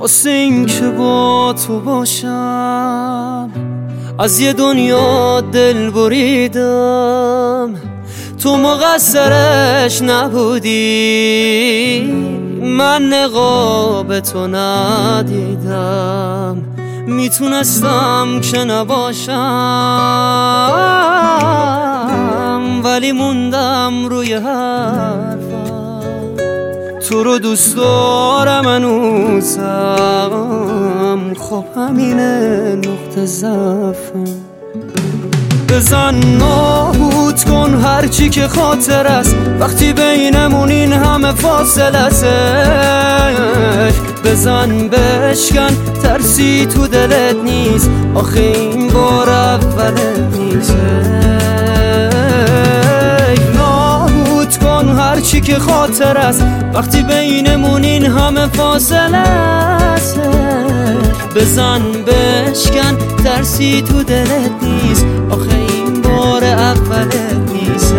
واسه این که با تو باشم. از یه دنیا دل بریدم، تو مقصرش نبودی، من نقاب تو ندیدم، میتونستم که نباشم، ولی موندم روی حرفم. تو رو دوست دارم هنوزم، خب همینه نقطه ضعفم. بزن نابود کن هرچی که خاطر است، وقتی بینمون این همه فاصله است. بزن بشکن ترسی تو دلت نیست، آخه این بار اولت نیست. نابود کن هرچی که خاطر است، وقتی بینمون این همه فاصله است. بزن بشکن ترسی تو دلت نیست، آخه این بار اولت نیست.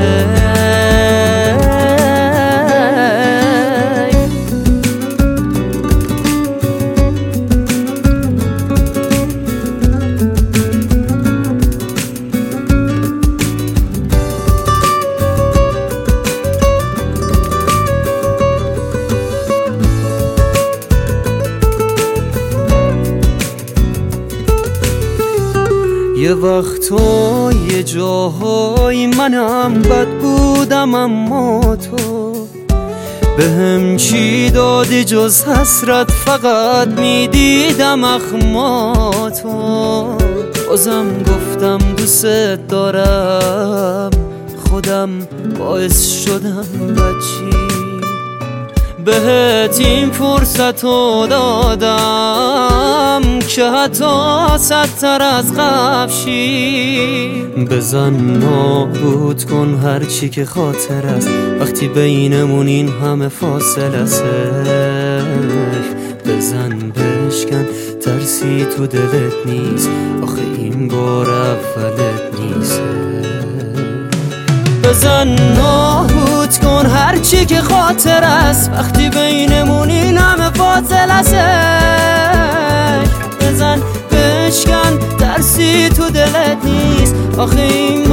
یه وقتا یه جاهای منم بد بودم، اما تو بهم چی دادی جز حسرت؟ فقط میدیدم اخماتو. بازم گفتم دوست دارم، خودم باعث شدم بچی بهت این فرصتو دادم که حتی صدتر از قبشی. بزن نابود کن هرچی که خاطر است، وقتی بینمون این همه فاصله است. بزن بشکن ترسی تو دلت نیست، آخه این بار اولت نیست. بزن نابود کن هرچی که خاطر است، وقتی بینمون این همه فاصله است. بزن بشکن ترسی تو دلت نیست، آخه این